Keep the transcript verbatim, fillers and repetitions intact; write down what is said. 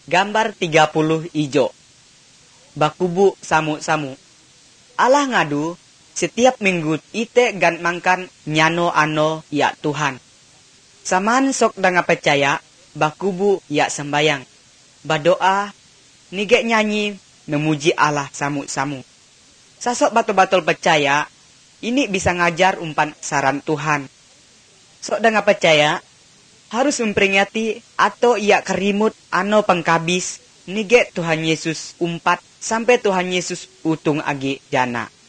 Gambar tiga puluh ijo. Bakubu samu-samu. Allah ngadu, setiap minggu ite gan mangkan nyano ano ya Tuhan. Saman sok danga percaya, bakubu ya sembayang. Badoa, nige nyanyi, memuji Allah samu-samu. Sasok batul-batul percaya, ini bisa ngajar umpan saran Tuhan. Sok danga percaya, harus memperingati atau ia kerimut ano pengkabis nige Tuhan Yesus umpat sampai Tuhan Yesus utung agi jana.